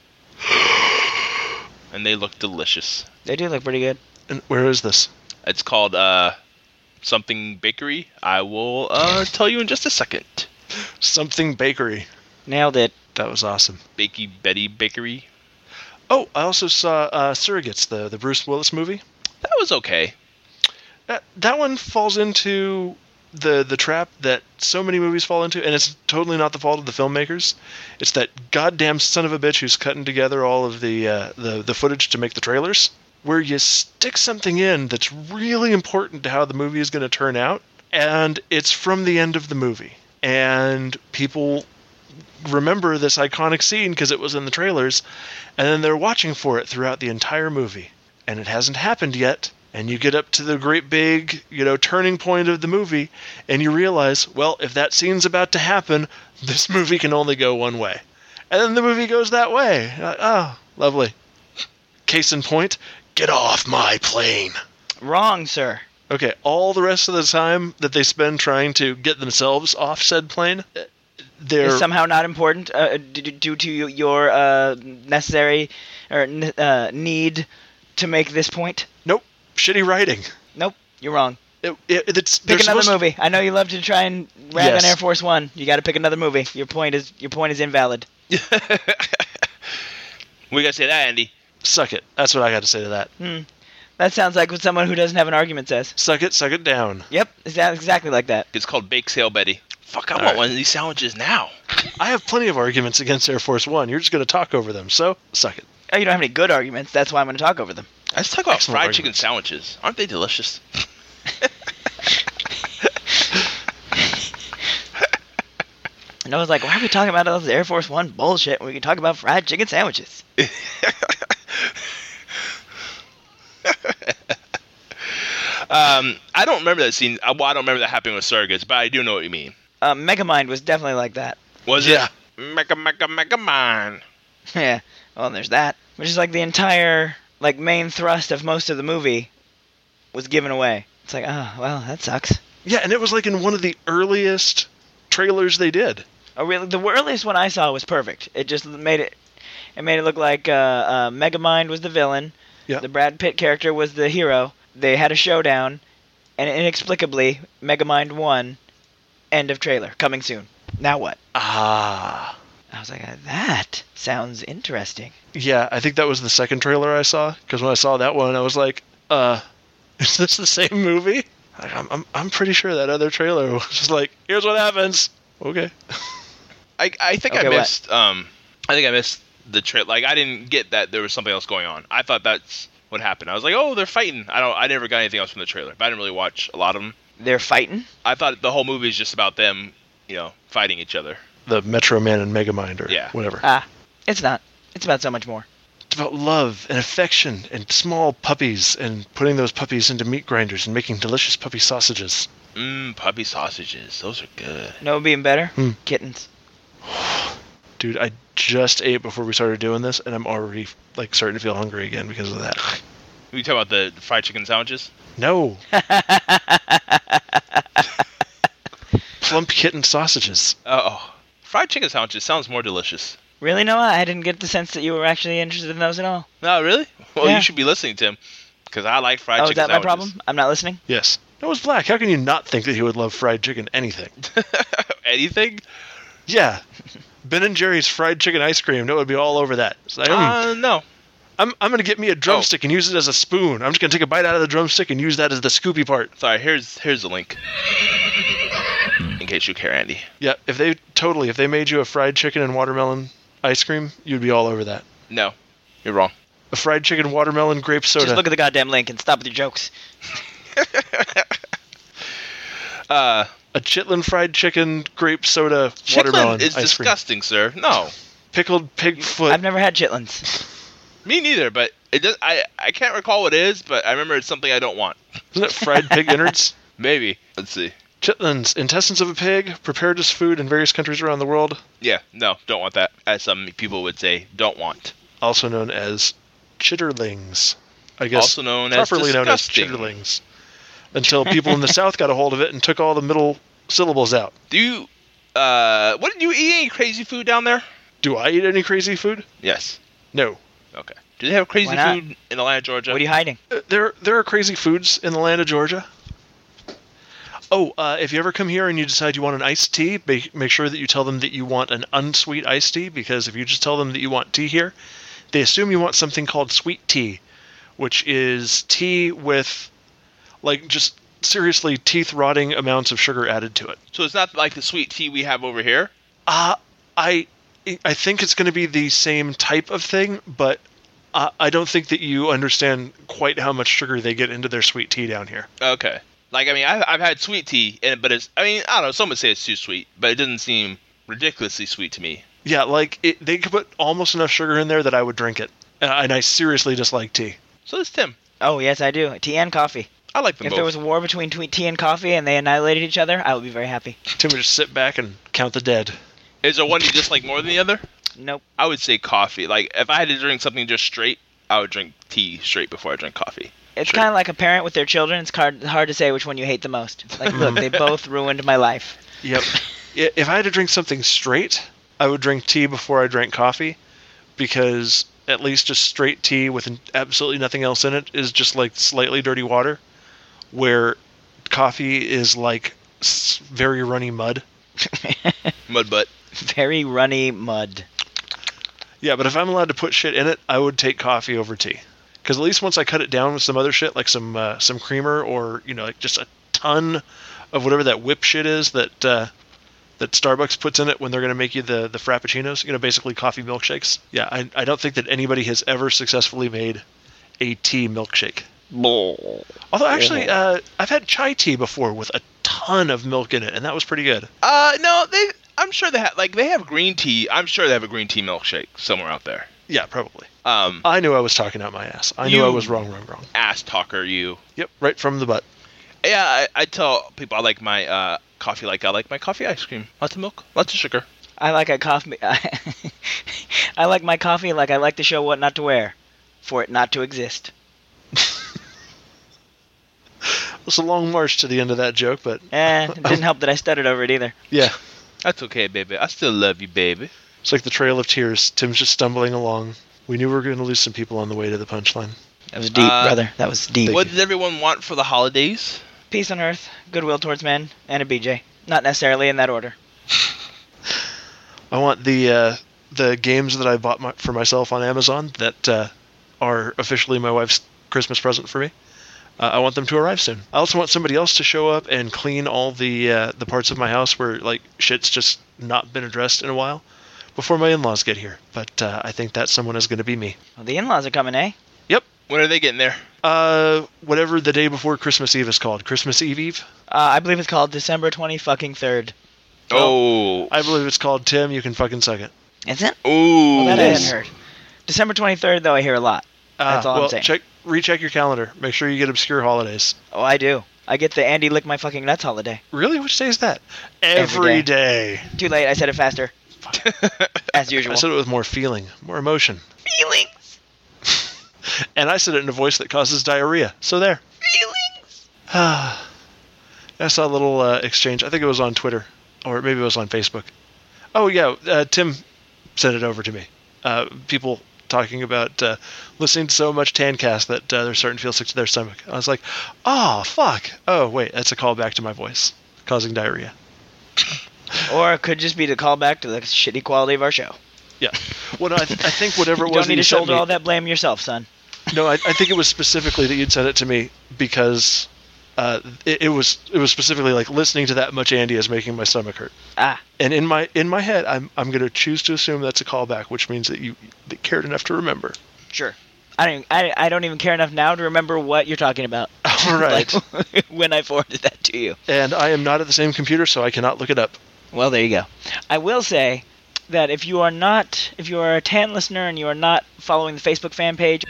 And they look delicious. They do look pretty good. And where is this? It's called uh, something bakery. I will uh, tell you in just a second. Something Bakery. Nailed it. That was awesome. Bakey Betty Bakery. Oh, I also saw uh, Surrogates, the, the Bruce Willis movie. That was okay. That, that one falls into the the trap that so many movies fall into, and it's totally not the fault of the filmmakers. It's that goddamn son of a bitch who's cutting together all of the uh, the, the footage to make the trailers, where you stick something in that's really important to how the movie is going to turn out, and it's from the end of the movie. And people remember this iconic scene because it was in the trailers, and then they're watching for it throughout the entire movie. And it hasn't happened yet, and you get up to the great big, you know, turning point of the movie, and you realize, well, if that scene's about to happen, this movie can only go one way. And then the movie goes that way. You're like, oh, lovely. Case in point, get off my plane. Wrong, sir. Okay, all the rest of the time that they spend trying to get themselves off said plane, they're... Is somehow not important uh, d- d- due to your uh, necessary or n- uh, need to make this point? Nope. Shitty writing. Nope, you're wrong. It, it, it's, Pick they're another supposed- movie. I know you love to try and rag Yes. on Air Force One. You got to pick another movie. Your point is your point is invalid. We gotta say that, Andy. Suck it. That's what I got to say to that. Hmm. That sounds like what someone who doesn't have an argument says. Suck it, suck it down. Yep, it's that- exactly like that. It's called Bake Sale Betty. Fuck, I All want right. one of these sandwiches now. I have plenty of arguments against Air Force One. You're just going to talk over them, so suck it. Oh, you don't have any good arguments. That's why I'm going to talk over them. Let's talk about Excellent fried arguments. chicken sandwiches. Aren't they delicious? And I was like, why are we talking about all this Air Force One bullshit when we can talk about fried chicken sandwiches? um, I don't remember that scene. uh, Well, I don't remember that happening with Surrogates, but I do know what you mean. Uh, Megamind was definitely like that. Was Yeah. it? Mega, mega, mega mine. Yeah, well, there's that. Which is like the entire like main thrust of most of the movie was given away. It's like, oh, well, that sucks. Yeah, and it was like in one of the earliest trailers they did. Oh, really? The earliest one I saw was perfect. It just made it, it made it look like uh, uh, Megamind was the villain. Yeah. The Brad Pitt character was the hero. They had a showdown, and inexplicably, Megamind won. End of trailer. Coming soon. Now what? Ah. I was like, that sounds interesting. Yeah, I think that was the second trailer I saw, because when I saw that one, I was like, uh, is this the same movie? Like, I'm, I'm, I'm pretty sure that other trailer was just like, here's what happens. Okay. I, I think Okay, I what? missed. Um, I think I missed the trip. Like, I didn't get that there was something else going on. I thought that's what happened. I was like, oh, they're fighting. I don't. I never got anything else from the trailer, but I didn't really watch a lot of them. They're fighting? I thought the whole movie is just about them, you know, fighting each other. the Metro Man and Megamind or Yeah. whatever. Ah, it's not. It's about so much more. It's about love and affection and small puppies and putting those puppies into meat grinders and making delicious puppy sausages. Mmm, puppy sausages. Those are good. No, it'd be even better. Hmm. Kittens. Dude, I just ate before we started doing this, and I'm already like starting to feel hungry again because of that. We talk about the fried chicken sandwiches? No. Plump kitten sausages. Oh, fried chicken sandwiches sounds more delicious. Really, Noah? I didn't get the sense that you were actually interested in those at all. No, really? Well, Yeah. you should be listening to him, because I like fried Oh, is chicken that my sandwiches. problem? I'm not listening? Yes. Noah's black. How can you not think that he would love fried chicken anything? Anything? Yeah. Ben and Jerry's fried chicken ice cream. Noah would be all over that. So, mm, Uh, no. I'm, I'm going to get me a drumstick and use it as a spoon. I'm just going to take a bite out of the drumstick and use that as the scoopy part. Sorry, here's here's the link. In case you care, Andy. Yeah, if they totally, if they made you a fried chicken and watermelon ice cream, you'd be all over that. No, you're wrong. A fried chicken watermelon grape soda. Just look at the goddamn link and stop with your jokes. Uh, a chitlin fried chicken grape soda watermelon chitlin is ice cream. disgusting, sir. No, Pickled pig foot. I've never had chitlins. me neither. But it does. I I can't recall what it is, but I remember it's something I don't want. Isn't it fried pig innards? Maybe. Let's see. Chitlins, intestines of a pig, prepared as food in various countries around the world, Yeah, no, don't want that. As some people would say, don't want. also known as chitterlings. I guess Also known as properly known as disgusting. chitterlings. Until people in the South got a hold of it and took all the middle syllables out. Do you? Uh, what did you eat? Any crazy food down there? Do I eat any crazy food? Yes. No. Okay. Do they have crazy Why not? food in the land of Georgia? What are you hiding? Uh, There, there are crazy foods in the land of Georgia. Oh, uh, if you ever come here and you decide you want an iced tea, make, make sure that you tell them that you want an unsweet iced tea, because if you just tell them that you want tea here, they assume you want something called sweet tea, which is tea with, like, just seriously teeth-rotting amounts of sugar added to it. So it's not like the sweet tea we have over here. Uh, I, I think it's going to be the same type of thing, but uh, I don't think that you understand quite how much sugar they get into their sweet tea down here. Okay. Like, I mean, I've, I've had sweet tea, and but it's, I mean, I don't know, some would say it's too sweet, but it doesn't seem ridiculously sweet to me. Yeah, like, it, they could put almost enough sugar in there that I would drink it. Uh, and I seriously dislike tea. So does Tim. Oh, yes, I do. Tea and coffee. I like them If both. there was a war between twe- tea and coffee and they annihilated each other, I would be very happy. Tim would just sit back and count the dead. Is there one you dislike more than the other? Nope. I would say coffee. Like, if I had to drink something just straight, I would drink tea straight before I drink coffee. It's Sure. kind of like a parent with their children. It's hard, hard to say which one you hate the most. Like, look, they both ruined my life. Yep. I- If I had to drink something straight, I would drink tea before I drank coffee, because at least just straight tea with absolutely nothing else in it is just like slightly dirty water, where coffee is like s- very runny mud. Mud butt. Very runny mud. Yeah, but if I'm allowed to put shit in it, I would take coffee over tea. Because at least once I cut it down with some other shit, like some uh, some creamer or, you know, like just a ton of whatever that whip shit is that uh, that Starbucks puts in it when they're going to make you the, the frappuccinos, you know, basically coffee milkshakes. Yeah, I, I don't think that anybody has ever successfully made a tea milkshake. Although, actually, uh, I've had chai tea before with a ton of milk in it, and that was pretty good. Uh, no, they. I'm sure they have, like, they have green tea. I'm sure they have a green tea milkshake somewhere out there. Yeah, probably. Um, I knew I was talking out my ass. I knew You- I was wrong, wrong, wrong. ass talker, you. Yep, right from the butt. Yeah, I, I tell people I like my uh, coffee like I like my coffee ice cream. Lots of milk, lots of sugar. I like a coffee. I like my coffee like I like to show what not to wear, for it not to exist. It was a long march to the end of that joke, but Eh, it didn't help that I stuttered over it either. yeah. That's okay, baby. I still love you, baby. It's like the Trail of Tears. Tim's just stumbling along. We knew we were going to lose some people on the way to the punchline. That was deep, Uh, brother. That was deep. What does everyone want for the holidays? Peace on earth, goodwill towards men, and a B J. Not necessarily in that order. I want the uh, the games that I bought my, for myself on Amazon that uh, are officially my wife's Christmas present for me. Uh, I want them to arrive soon. I also want somebody else to show up and clean all the uh, the parts of my house where like shit's just not been addressed in a while before my in-laws get here. But uh, I think that someone is going to be me. Well, the in-laws are coming, eh? Yep. When are they getting there? Uh, whatever the day before Christmas Eve is called. Christmas Eve Eve? Uh, I believe it's called December twenty fucking third. Oh. I believe it's called Tim, You Can Fucking Suck It. Is it? Ooh. Well, that I Yes. hadn't heard. December twenty-third, though, I hear a lot. That's Ah, all well, I'm saying. check, recheck your calendar. Make sure you get obscure holidays. Oh, I do. I get the Andy Lick My Fucking Nuts holiday. Really? Which day is that? Every Every day. Too late, I said it faster. As usual. I said it with more feeling, more emotion. Feelings! And I said it in a voice that causes diarrhea. So there. Feelings! I saw a little uh, exchange. I think it was on Twitter. Or maybe it was on Facebook. Oh, yeah. Uh, Tim sent it over to me. Uh, people talking about uh, listening to so much Tancast that uh, they're starting to feel sick to their stomach. I was like, oh, fuck. Oh, wait. That's a callback to my voice. Causing diarrhea. Or it could just be the callback to the shitty quality of our show. Yeah. Well, no, I, th- I think whatever it You was don't need that you to sent shoulder me- all that blame yourself, son. No, I, I think it was specifically that you'd sent it to me because uh, it, it was it was specifically like listening to that much Andy is making my stomach hurt. Ah. And in my in my head, I'm I'm going to choose to assume that's a callback, which means that you that cared enough to remember. Sure. I don't. Even, I, I don't even care enough now to remember what you're talking about. All right. Like, when I forwarded that to you. And I am not at the same computer, so I cannot look it up. Well, there you go. I will say that if you are not, if you are a Tan listener and you are not following the Facebook fan page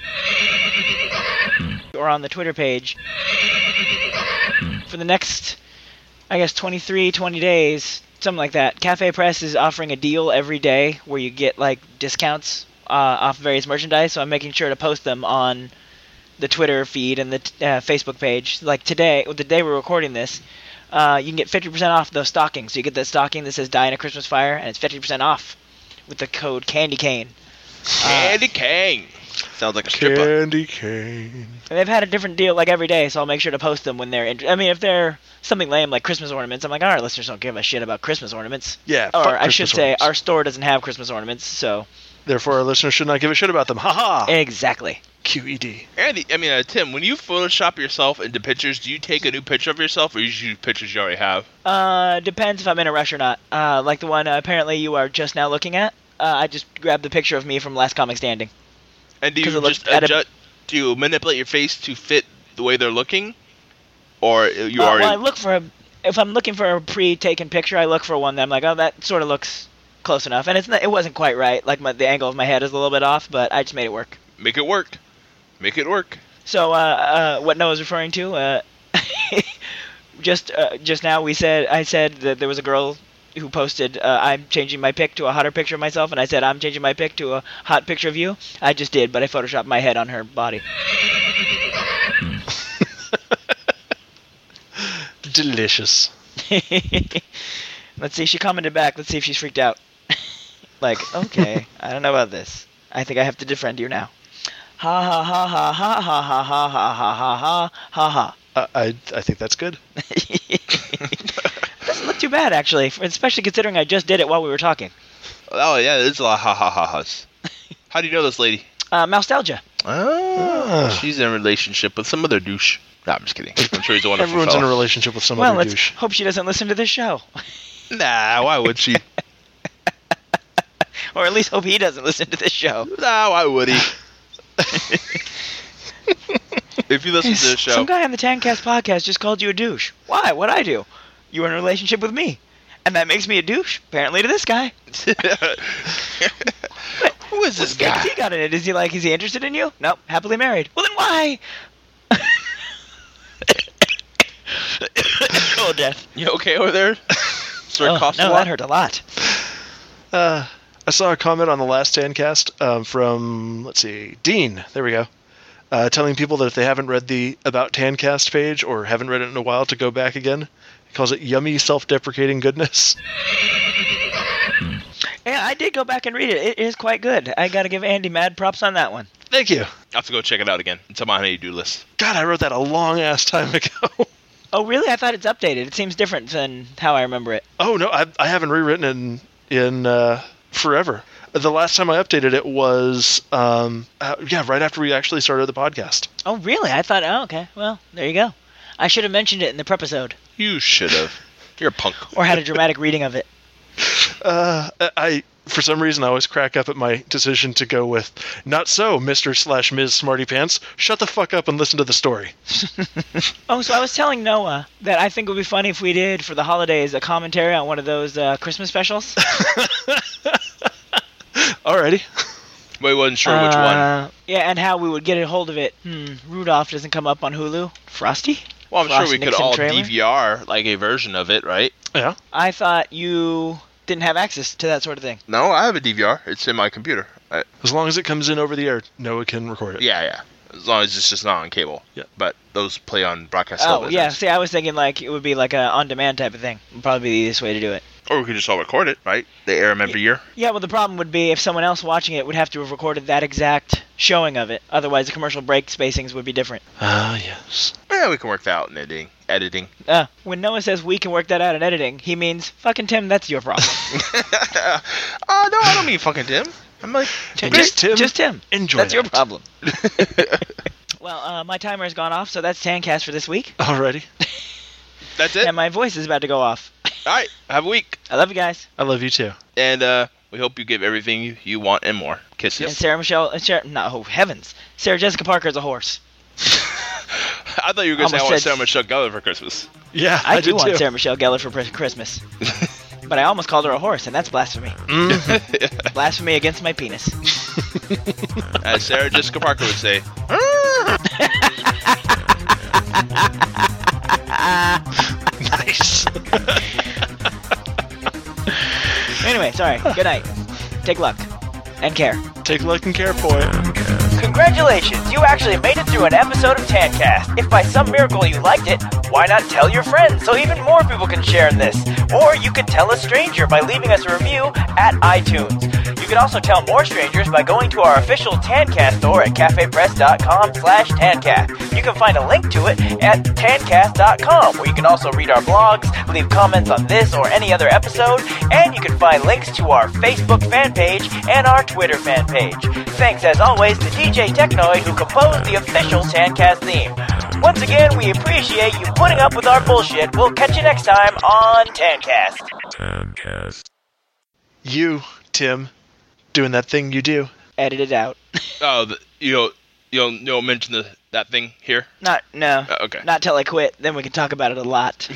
or on the Twitter page, for the next, I guess, twenty-three, twenty days, something like that, Cafe Press is offering a deal every day where you get like discounts uh, off various merchandise. So I'm making sure to post them on the Twitter feed and the uh, Facebook page. Like today, the day we're recording this, uh, you can get fifty percent off those stockings. So you get that stocking that says "Die in a Christmas Fire" and it's fifty percent off with the code Candy Cane. Candy cane. Sounds like a stripper. Candy cane. And they've had a different deal like every day, so I'll make sure to post them when they're. In- I mean, if they're something lame like Christmas ornaments, I'm like, our listeners don't give a shit about Christmas ornaments. Yeah. Or fuck I should Christmas say, ornaments. our store doesn't have Christmas ornaments, so. Therefore, our listeners should not give a shit about them. Ha ha. Exactly. Q E D. Andy, I mean, uh, Tim, when you Photoshop yourself into pictures, do you take a new picture of yourself, or you just use pictures you already have? Uh, depends if I'm in a rush or not. Uh, like the one uh, apparently you are just now looking at. Uh, I just grabbed the picture of me from Last Comic Standing. And do you 'Cause it looks just at a- adjust? Do you manipulate your face to fit the way they're looking, or you Uh, already? well, I look for a, if I'm looking for a pre-taken picture, I look for one that I'm like, oh, that sort of looks close enough, and it's not, it wasn't quite right. Like my, the angle of my head is a little bit off, but I just made it work. Make it work. Make it work. So, uh, uh, what Noah's referring to, uh, just uh, just now we said I said that there was a girl who posted, uh, I'm changing my pic to a hotter picture of myself, and I said I'm changing my pic to a hot picture of you. I just did, but I photoshopped my head on her body. Delicious. Let's see. She commented back. Let's see if she's freaked out. Like, okay, I don't know about this. I think I have to defriend you now. Ha ha ha ha ha ha ha ha ha ha ha ha ha ha. Uh, I I think that's good. Doesn't look too bad actually, especially considering I just did it while we were talking. Oh yeah, there's a lot of ha ha ha ha's. How do you know this lady? Uh, Nostalgia. Oh, Ah. she's in a relationship with some other douche. No, I'm just kidding. I'm sure he's a wonderful Everyone's in a fellow. relationship with some Well, other let's douche. hope she doesn't listen to this show, Nah, why would she? or at least hope he doesn't listen to this show. Nah, why would he? If you listen to this show, Some guy on the Tancast podcast just called you a douche. Why? What'd I do? You were in a relationship with me, and that makes me a douche. Apparently to this guy. who is this guy? What's he got in it? Is he like? Is he interested in you? Nope. Happily married. Well then why? Oh, death. You okay over there? Sir Oh, coughed a no, lot? that hurt a lot. Uh, I saw a comment on the last Tancast um, from, let's see, Dean. There we go. Uh, telling people that if they haven't read the About Tancast page or haven't read it in a while to go back again. He calls it yummy self-deprecating goodness. Yeah, I did go back and read it. It is quite good. I got to give Andy mad props on that one. Thank you. I'll have to go check it out again. It's on my honey-do list. God, I wrote that a long-ass time ago. Oh, really? I thought it's updated. It seems different than how I remember it. Oh, no, I, I haven't rewritten it in, in uh, forever. The last time I updated it was, um, uh, yeah, right after we actually started the podcast. Oh, really? I thought, oh, okay. Well, there you go. I should have mentioned it in the prep episode. You should have. You're a punk. Or had a dramatic reading of it. Uh, I For some reason, I always crack up at my decision to go with, not so, Mister slash Miz Smarty Pants. Shut the fuck up and listen to the story. Oh, so I was telling Noah that I think it would be funny if we did, for the holidays, a commentary on one of those uh, Christmas specials. Alrighty. But I wasn't sure which one. Uh, yeah, and how we would get a hold of it. Hmm, Rudolph doesn't come up on Hulu. Frosty? Well, I'm Frost sure we could Nixon all trailer? D V R like a version of it, right? Yeah. I thought you didn't have access to that sort of thing. No, I have a D V R. It's in my computer. I, As long as it comes in over the air, Noah can record it. yeah, yeah. As long as it's just not on cable. Yeah. But those play on broadcast Oh, televisions. yeah. See, I was thinking like it would be like a on-demand type of thing. Would probably be the easiest way to do it. Or we could just all record it, right? They air them every year. Yeah, well, the problem would be if someone else watching it would have to have recorded that exact showing of it. Otherwise, the commercial break spacings would be different. Ah, yes. Yeah, we can work that out in editing. Editing. Uh, when Noah says we can work that out in editing, he means, fucking Tim, that's your problem. Oh, no, I don't mean fucking Tim. I'm like, Tim, Just Tim. Just Tim. Enjoy That's your that. problem. Well, uh, my timer has gone off, so that's Tancast for this week. Alrighty. that's it. And my voice is about to go off. All right, have a week. I love you guys. I love you too. And uh, we hope you give everything you, you want and more. Kisses. And Sarah Michelle, uh, Sarah, no, oh, heavens. Sarah Jessica Parker's a horse. I thought you were going to say I Almost want said- Sarah Michelle Gellar for Christmas. Yeah, I, I, do did want too. Sarah Michelle Gellar for pre- Christmas. But I almost called her a horse, and that's blasphemy. Mm. Blasphemy against my penis. As Sarah Jessica Parker would say. Nice. Anyway, sorry. Good night. Take luck. And care. Take luck and care for it. Congratulations, you actually made it through an episode of Tancast. If by some miracle you liked it, why not tell your friends so even more people can share in this? Or you could tell a stranger by leaving us a review at iTunes. You can also tell more strangers by going to our official Tancast store at cafepress.com slash Tancast. You can find a link to it at tancast dot com, where you can also read our blogs, leave comments on this or any other episode, and you can find links to our Facebook fan page and our Twitter fan page. Thanks as always to D J Technoid, who composed the official Tancast theme. Once again, we appreciate you putting up with our bullshit. We'll catch you next time on Tancast. Tancast. You, Tim, doing that thing you do. Edit it out. Oh, the, you know, you don't, you don't mention the, that thing here? Not, no. Uh, okay. Not till I quit. Then we can talk about it a lot.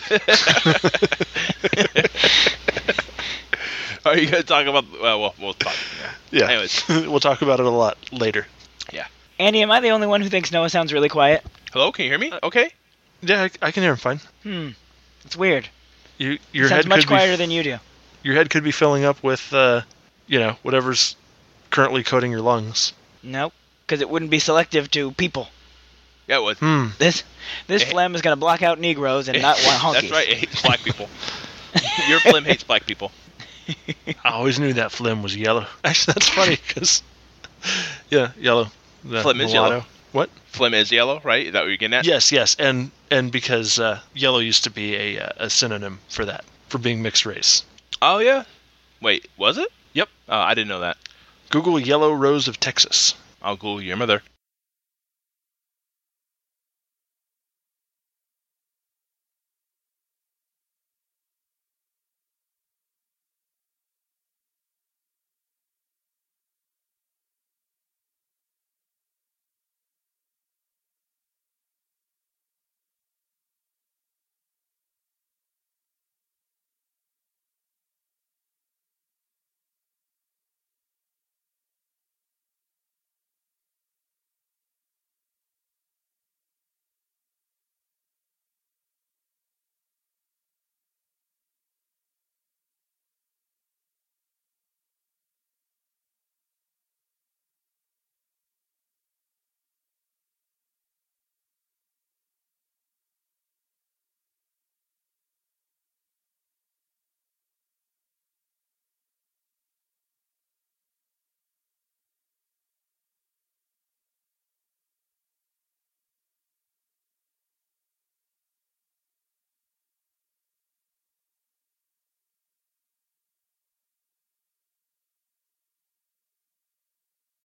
Are you going to talk about... Well, well, we'll talk. Yeah. Yeah. Anyways. We'll talk about it a lot later. Yeah. Andy, am I the only one who thinks Noah sounds really quiet? Hello, can you hear me? Okay. Yeah, I, I can hear him fine. Hmm. It's weird. You, He your sounds head much could quieter be, than you do. Your head could be filling up with, uh, you know, whatever's currently coating your lungs. Nope. Because it wouldn't be selective to people. Yeah, it would. Hmm. This this Eh. phlegm is going to block out Negroes and not want honkies. That's right, it hates black people. Your phlegm hates black people. I always knew that phlegm was yellow. Actually, that's funny, because, yeah, yellow. The Phlegm is mulatto. yellow. What? Phlegm is yellow, right? Is that what you're getting at? Yes, yes, and and because uh, yellow used to be a, uh, a synonym for that, for being mixed race. Oh, yeah? Wait, was it? Yep. Oh, I didn't know that. Google Yellow Rose of Texas. I'll Google your mother.